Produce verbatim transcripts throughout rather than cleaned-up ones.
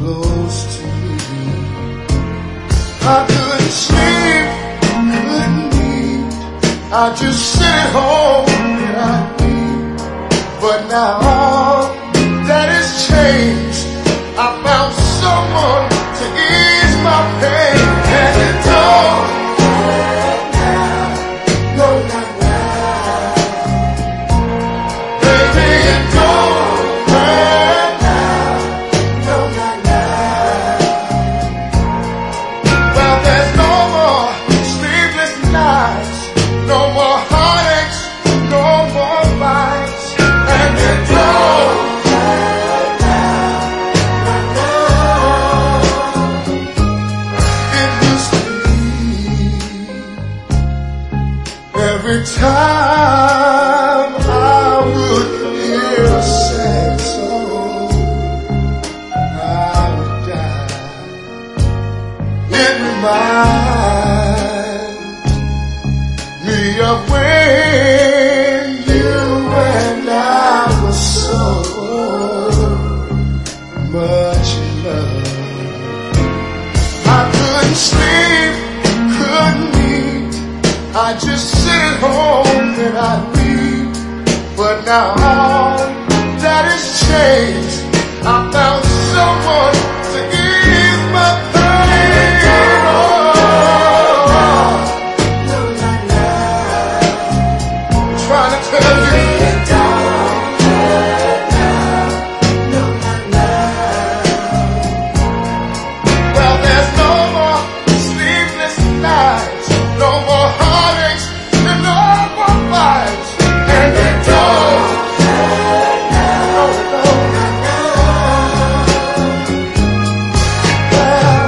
close to me. I couldn't sleep, couldn't eat. I just sit at home and I eat. But now all that has changed. I found someone to ease my pain, and it don't hurt now, no, not now. Baby, it don't hurt now, no, not now. Well, there's no more sleepless nights, no more heartaches, no more fights, and it don't hurt now, not now. It used to be every time I would hear a sad song, I would die. It reminds me of when you and I were so much in love. I couldn't sleep, couldn't eat. I just sit at home and I weep. But now all that has changed. I found someone to ease my pain. Oh, trying to tell you. Well, there's no more sleepless nights, no more heartaches, and no more fights. And it don't hurt now, no, not now. Well,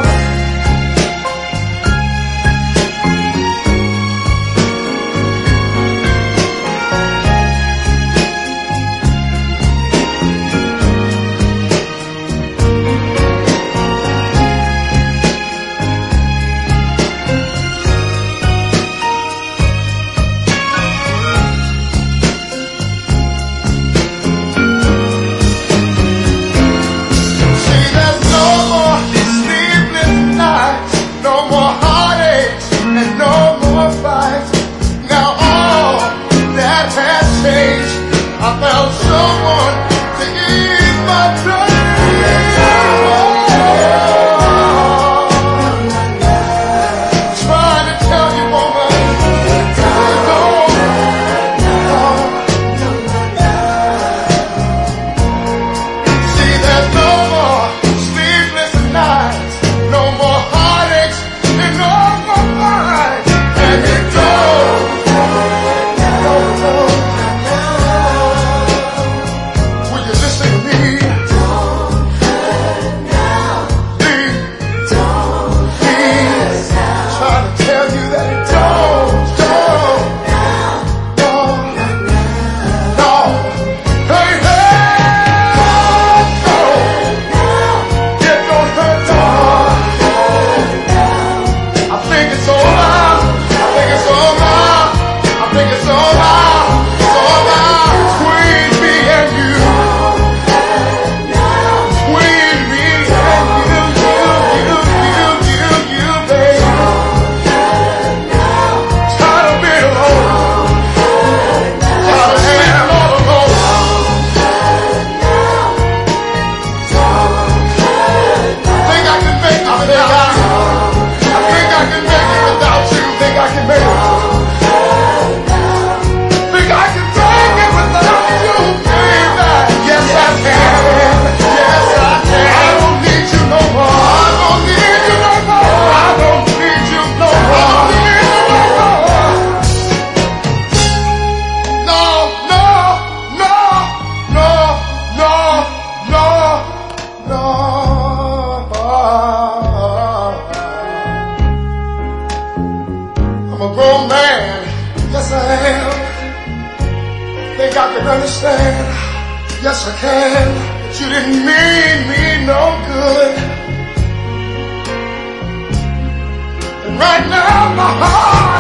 see, there's no more sleepless nights, no more heartaches, and no more fights. Now all that has changed. I found someone to ease my pain. Trying to tell you, woman, it don't hurt now. See, there's no more sleepless nights, no more heartaches, and no more fights. And it don't hurt now, no, not now. Will you listen to me? Don't hurt now. Please, don't please. Trying to tell you that it don't, don't, no, no. Hey, hey, no. It don't hurt now. I think it's over. I think it's over. I think it's over. It's over between me and you. Between me and you, you, you, you, you, you, baby. Tired of being alone. Tired of being all alone. Think I can make it without you. I think I can make it without you. Think I can make it. Think I can make it without you, baby. Yes, I can. Yes, I can. I don't need you no more. I don't need you no more. I don't need you no more. I don't need you no more. No, no, no, no, no, no, no. I'm a grown man. Yes, I am. Think I can understand. Yes, I can. But you didn't mean me no good. And right now, my heart